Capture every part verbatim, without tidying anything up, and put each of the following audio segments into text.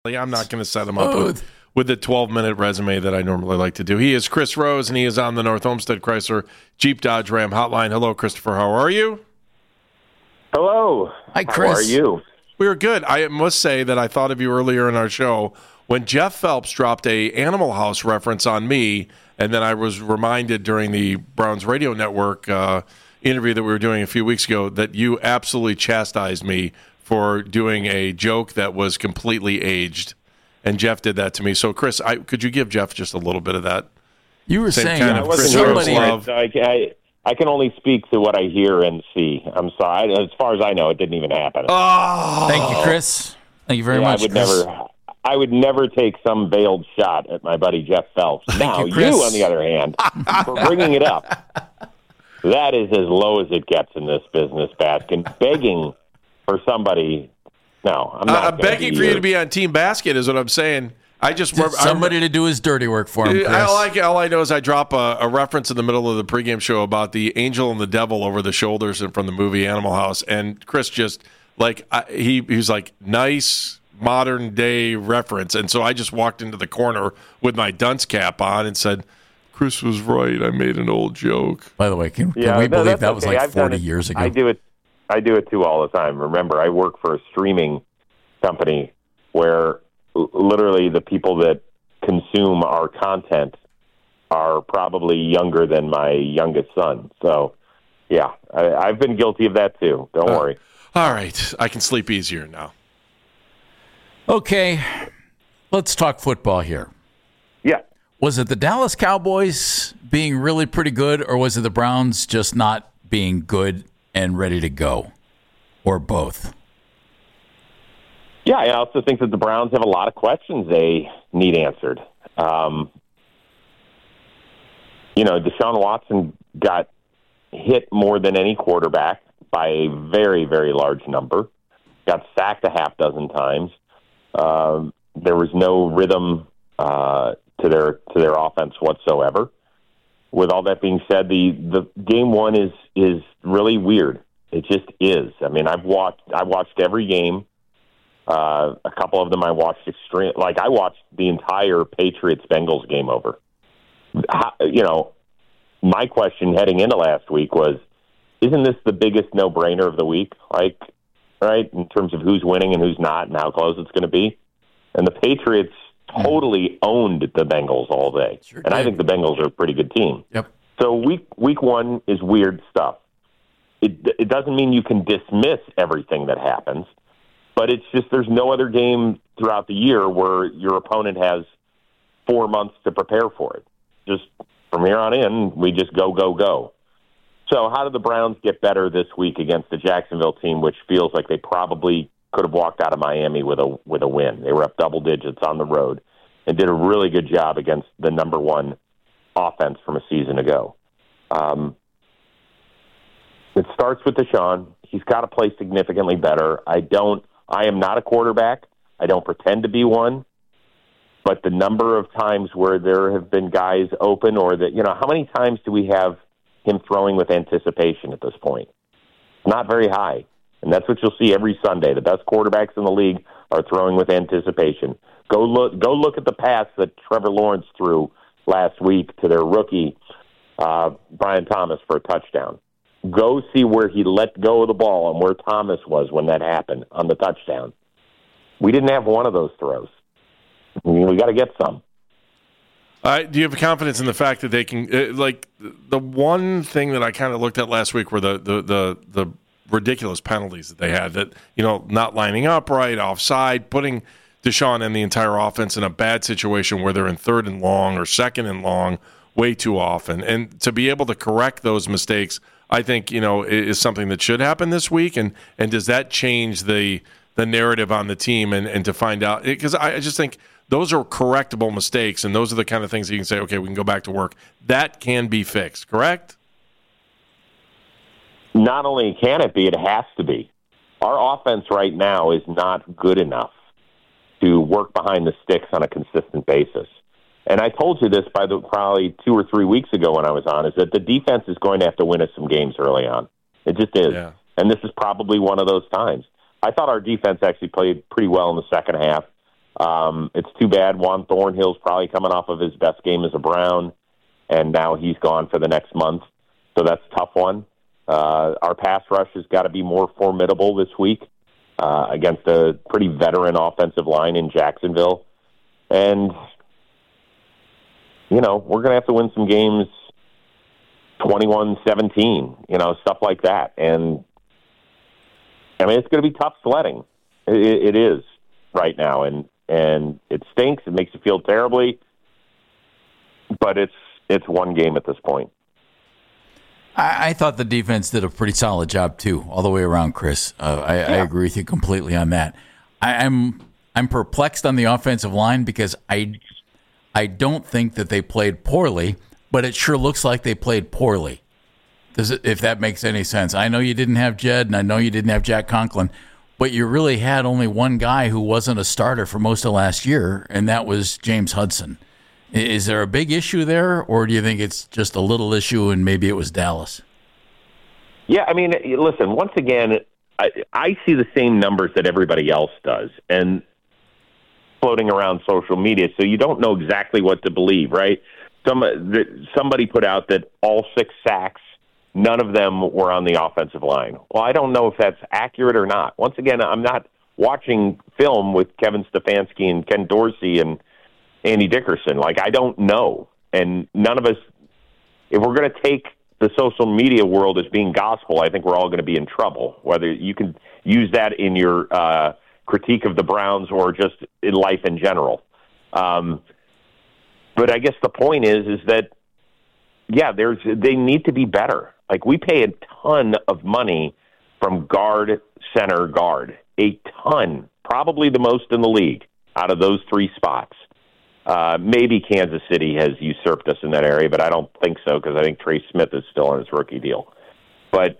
I'm not going to set him up with, with the twelve-minute resume that I normally like to do. He is Chris Rose, and he is on the North Olmsted Chrysler Jeep Dodge Ram hotline. Hello, Christopher. How are you? Hello. Hi, Chris. How are you? We are good. I must say that I thought of you earlier in our show when Jeff Phelps dropped a Animal House reference on me, and then I was reminded during the Browns Radio Network uh, interview that we were doing a few weeks ago that you absolutely chastised me for doing a joke that was completely aged, and Jeff did that to me. So, Chris, I, could you give Jeff just a little bit of that? You were Same saying kind uh, of Chris somebody. Rose love. I, I, I can only speak to what I hear and see. I'm sorry. As far as I know, it didn't even happen. Oh, Thank you, Chris. Thank you very yeah, much. I would Chris. never. I would never take some veiled shot at my buddy Jeff Phelps. Now, you, Chris. you, on the other hand, for bringing it up, that is as low as it gets in this business, Baskin. Begging for somebody. No, I'm not. I'm begging for you to be on Team Basket is what I'm saying. I just remember, somebody to do his dirty work for him, Chris. I like, all I know is I drop a, a reference in the middle of the pregame show about the angel and the devil over the shoulders and from the movie Animal House, and Chris just like I, he he was like nice modern day reference, and so I just walked into the corner with my dunce cap on and said, "Chris was right. I made an old joke." By the way, can, can Yeah, we no, believe that's that was okay. like I've done forty it. years ago? I do it. I do it too all the time. Remember, I work for a streaming company where l- literally the people that consume our content are probably younger than my youngest son. So, yeah, I, I've been guilty of that too. Don't Uh, worry. All right, I can sleep easier now. Okay, let's talk football here. Yeah. Was it the Dallas Cowboys being really pretty good, or was it the Browns just not being good and ready to go, or both? Yeah, I also think that the Browns have a lot of questions they need answered. Um, you know, Deshaun Watson got hit more than any quarterback by a very, very large number. Got sacked a half dozen times. Um, there was no rhythm uh, to their to their offense whatsoever. With all that being said, the, the game one is is really weird. It just is. I mean, I've watched I watched every game. Uh, a couple of them I watched extreme. Like I watched the entire Patriots Bengals game over. How, you know, my question heading into last week was, isn't this the biggest no-brainer of the week? Like, right, in terms of who's winning and who's not and how close it's going to be. And the Patriots totally owned the Bengals all day. Sure and did. I think the Bengals are a pretty good team. Yep. So week week one is weird stuff. It it doesn't mean you can dismiss everything that happens, but it's just there's no other game throughout the year where your opponent has four months to prepare for it. Just from here on in, we just go, go, go. So how did the Browns get better this week against the Jacksonville team, which feels like they probably could have walked out of Miami with a with a win? They were up double digits on the road and did a really good job against the number one offense from a season ago. Um, it starts with Deshaun. He's got to play significantly better. I don't. I am not a quarterback. I don't pretend to be one. But the number of times where there have been guys open, or that, you know, how many times do we have him throwing with anticipation at this point? Not very high. And that's what you'll see every Sunday. The best quarterbacks in the league are throwing with anticipation. Go look go look at the pass that Trevor Lawrence threw last week to their rookie, uh, Brian Thomas, for a touchdown. Go see where he let go of the ball and where Thomas was when that happened on the touchdown. We didn't have one of those throws. I mean, we got to get some. Uh, do you have confidence in the fact that they can, uh, like, the one thing that I kind of looked at last week were the, the, the, the ridiculous penalties that they had, that, you know, not lining up right, offside, putting Deshaun and the entire offense in a bad situation where they're in third and long or second and long way too often. And to be able to correct those mistakes, I think, you know, is something that should happen this week. And, and does that change the the narrative on the team and, and to find out? Because I, I just think those are correctable mistakes, and those are the kind of things that you can say, okay, we can go back to work. That can be fixed, correct? Not only can it be, it has to be. Our offense right now is not good enough to work behind the sticks on a consistent basis. And I told you this by the probably two or three weeks ago when I was on, is that the defense is going to have to win us some games early on. It just is. Yeah. And this is probably one of those times. I thought our defense actually played pretty well in the second half. Um, it's too bad Juan Thornhill's probably coming off of his best game as a Brown, and now he's gone for the next month. So that's a tough one. Uh, our pass rush has got to be more formidable this week uh, against a pretty veteran offensive line in Jacksonville. And, you know, we're going to have to win some games twenty-one seventeen, you know, stuff like that. And, I mean, it's going to be tough sledding. It, it is right now, and, and it stinks. It makes you feel terribly, but it's it's one game at this point. I, I thought the defense did a pretty solid job, too, all the way around, Chris. Uh, I, yeah. I agree with you completely on that. I, I'm I'm perplexed on the offensive line because I I don't think that they played poorly, but it sure looks like they played poorly. Does it, if that makes any sense? I know you didn't have Jed, and I know you didn't have Jack Conklin, but you really had only one guy who wasn't a starter for most of last year, and that was James Hudson. Is there a big issue there, or do you think it's just a little issue and maybe it was Dallas? Yeah, I mean, listen, once again, I, I see the same numbers that everybody else does, and floating around social media, so you don't know exactly what to believe, right? Some, somebody put out that all six sacks, none of them were on the offensive line. Well, I don't know if that's accurate or not. Once again, I'm not watching film with Kevin Stefanski and Ken Dorsey and Andy Dickerson. Like, I don't know. And none of us, if we're going to take the social media world as being gospel, I think we're all going to be in trouble, whether you can use that in your uh, critique of the Browns or just in life in general. Um, but I guess the point is, is that, yeah, there's they need to be better. Like, we pay a ton of money from guard, center, guard. A ton. Probably the most in the league out of those three spots. Uh, maybe Kansas City has usurped us in that area, but I don't think so because I think Trey Smith is still on his rookie deal. But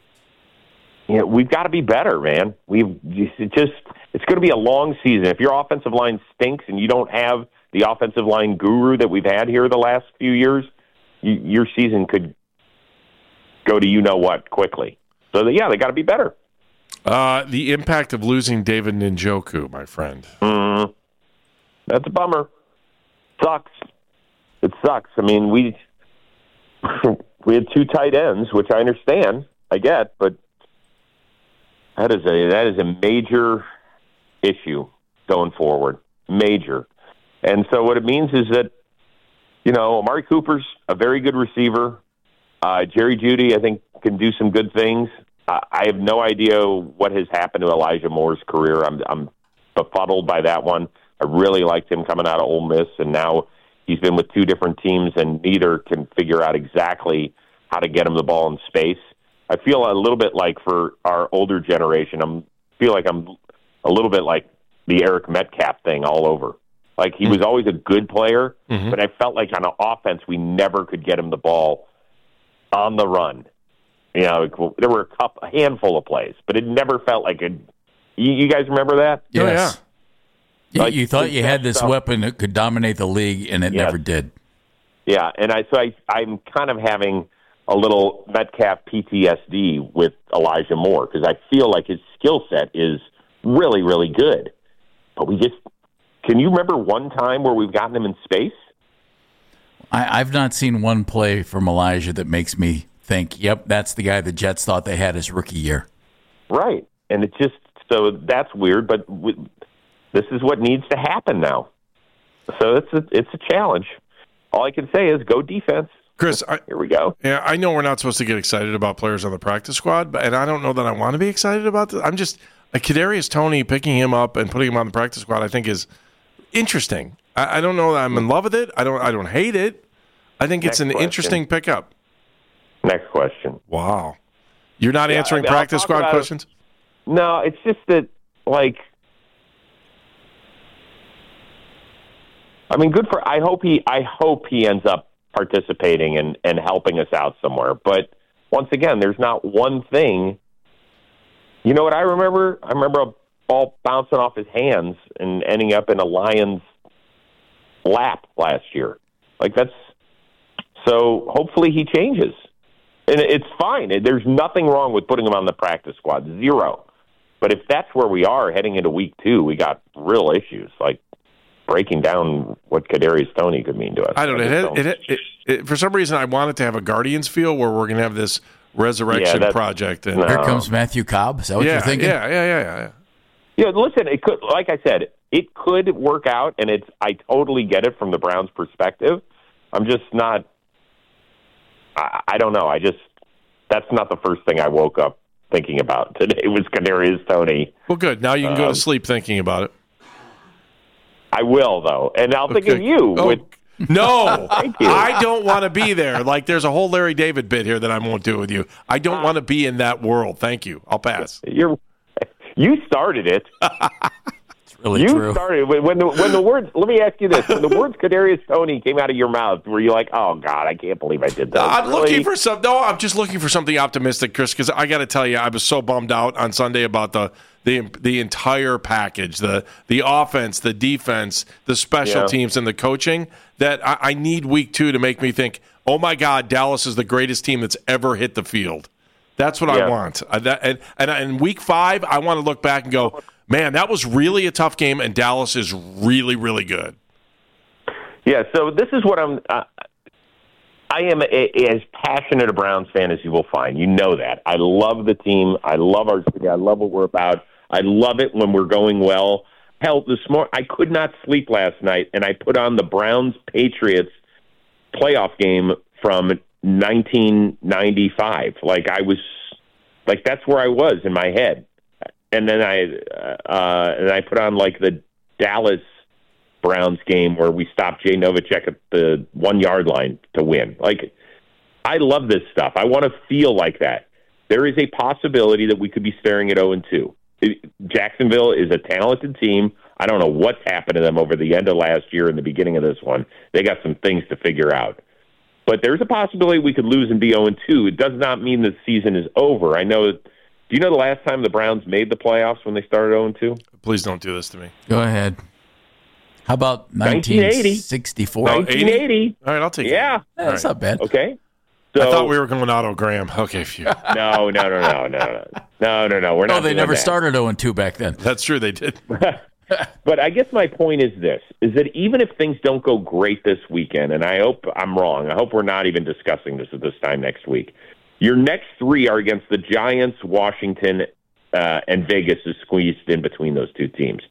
you know, we've got to be better, man. We've it just it's going to be a long season. If your offensive line stinks and you don't have the offensive line guru that we've had here the last few years, you, your season could go to you know what quickly. So yeah, they got to be better. Uh, the impact of losing David Njoku, my friend. Mm, that's a bummer. Sucks. It sucks. I mean, we we had two tight ends, which I understand, I get, but that is a that is a major issue going forward. Major. And so what it means is that, you know, Amari Cooper's a very good receiver. Uh, Jerry Jeudy, I think, can do some good things. Uh, I have no idea what has happened to Elijah Moore's career. I'm, I'm befuddled by that one. I really liked him coming out of Ole Miss, and now he's been with two different teams, and neither can figure out exactly how to get him the ball in space. I feel a little bit like for our older generation, I feel like I'm a little bit like the Eric Metcalf thing all over. Like, he mm-hmm. was always a good player, mm-hmm. but I felt like on offense we never could get him the ball on the run. You know, there were a couple, a handful of plays, but it never felt like it. You, you guys remember that? Yes. Oh, yeah. Like, you thought you had this stuff. weapon that could dominate the league, and it yes. never did. Yeah, and I so I, I'm kind of having a little Metcalf P T S D with Elijah Moore because I feel like his skill set is really, really good. But we just – can you remember one time where we've gotten him in space? I, I've not seen one play from Elijah that makes me think, yep, that's the guy the Jets thought they had his rookie year. Right, and it just – so that's weird, but we, this is what needs to happen now. So it's a, it's a challenge. All I can say is go defense. Chris, I, here we go. Yeah, I know we're not supposed to get excited about players on the practice squad, but and I don't know that I want to be excited about this. I'm just like Kadarius Toney picking him up and putting him on the practice squad. I think is interesting. I, I don't know that I'm in love with it. I don't. I don't hate it. I think Next it's an question. interesting pickup. Next question. Wow, you're not yeah, answering I mean, practice squad questions. It. No, it's just that like. I mean, good for. I hope he. I hope he ends up participating and, and helping us out somewhere. But once again, there's not one thing. You know what I remember? I remember a ball bouncing off his hands and ending up in a Lions lap last year. Like that's so. Hopefully, he changes, and it's fine. There's nothing wrong with putting him on the practice squad. Zero. But if that's where we are heading into week two, we got real issues, like breaking down what Kadarius Toney could mean to us. I don't know. It, it, it, it, it, for some reason, I wanted to have a Guardians feel where we're going to have this resurrection yeah, project. And no. Here comes Matthew Cobb. Is that what yeah, you're thinking? Yeah, yeah, yeah, yeah. Yeah, listen, it could, like I said, it could work out, and it's. I totally get it from the Browns' perspective. I'm just not. I, I don't know. I just that's not the first thing I woke up thinking about today was Kadarius Toney. Well, good. Now you can go um, to sleep thinking about it. I will, though, and I'll think Okay. of you Oh, with. No, Thank you. I don't want to be there. Like, there's a whole Larry David bit here that I won't do with you. I don't want to be in that world. Thank you. I'll pass. You're. You started it. It's really you true. started when when the when the words. Let me ask you this: when the words Kadarius Toney came out of your mouth, were you like, "Oh God, I can't believe I did that"? I'm Really? looking for some. No, I'm just looking for something optimistic, Chris. Because I got to tell you, I was so bummed out on Sunday about the the the entire package, the the offense, the defense, the special Yeah. teams, and the coaching. That I, I need week two to make me think, oh my God, Dallas is the greatest team that's ever hit the field. That's what I Yeah. want. I, that, and, and in week five, I want to look back and go, man, that was really a tough game, and Dallas is really, really good. Yeah. So this is what I'm. Uh, I am a, as passionate a Browns fan as you will find. You know that. I love the team. I love our city. I love what we're about. I love it when we're going well. Hell, this morning I could not sleep last night, and I put on the Browns Patriots playoff game from nineteen ninety-five. Like I was, like that's where I was in my head. And then I, uh, and I put on like the Dallas Browns game where we stopped Jay Novacek at the one yard line to win. Like I love this stuff. I want to feel like that. There is a possibility that we could be staring at oh and two. Jacksonville is a talented team. I don't know what's happened to them over the end of last year and the beginning of this one. They got some things to figure out. But there's a possibility we could lose and be oh and two. It does not mean the season is over. I know. Do you know the last time the Browns made the playoffs when they started oh and two? Please don't do this to me. Go ahead. How about nineteen eighty. nineteen sixty-four? No, nineteen eighty. All right, I'll take Yeah. it. Eh, that's not bad. Okay. So, I thought we were going Otto Graham. Okay, phew. No, no, no, no, no, no, no, no, no. We're not. Oh, they doing never that. started oh and two back then. That's true, they did. But I guess my point is this, is that even if things don't go great this weekend, and I hope I'm wrong, I hope we're not even discussing this at this time next week, your next three are against the Giants, Washington, uh, and Vegas is squeezed in between those two teams.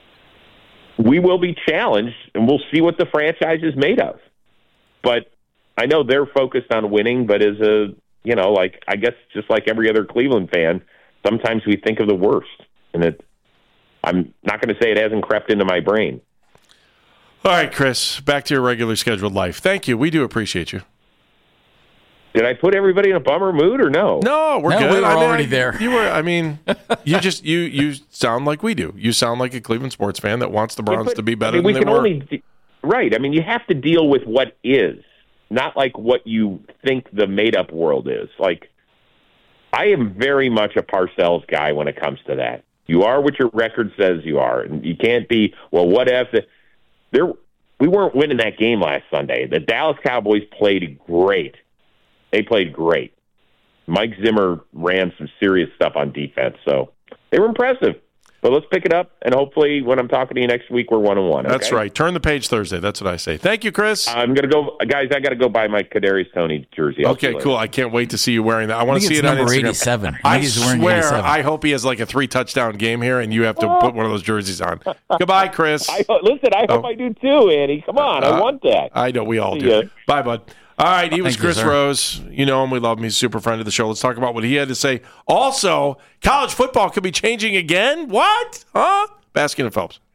We will be challenged, and we'll see what the franchise is made of. But I know they're focused on winning, but as a, you know, like, I guess just like every other Cleveland fan, sometimes we think of the worst, and it, I'm not going to say it hasn't crept into my brain. All right, Chris, back to your regular scheduled life. Thank you. We do appreciate you. Did I put everybody in a bummer mood or no? No, we're No, good. we were I mean, already I- there. You were. I mean, you just you you sound like we do. You sound like a Cleveland sports fan that wants the Browns Yeah, but, to be better I mean, we than they can were. only de- right. I mean, you have to deal with what is, not like what you think the made-up world is. Like, I am very much a Parcells guy when it comes to that. You are what your record says you are, and you can't be. Well, what if the, there? We weren't winning that game last Sunday. The Dallas Cowboys played great. They played great. Mike Zimmer ran some serious stuff on defense, so they were impressive. But let's pick it up, and hopefully when I'm talking to you next week, we're one and one. That's okay? right. Turn the page Thursday. That's what I say. Thank you, Chris. I'm gonna go, guys. I got to go buy my Kadarius Toney jersey. I'll see okay, you later. cool. I can't wait to see you wearing that. I want I to think see it's it on number Instagram. eighty-seven. I I think he's wearing swear, eighty-seven. I hope he has like a three touchdown game here, and you have to put one of those jerseys on. Goodbye, Chris. I, listen, I hope Oh. I do too, Andy. Come on, I Uh, want that. I know we all See do. ya. Bye, bud. All right, he was Thank you, Chris sir. Rose. You know him. We love him. He's a super friend of the show. Let's talk about what he had to say. Also, college football could be changing again. What? Huh? Baskin and Phelps.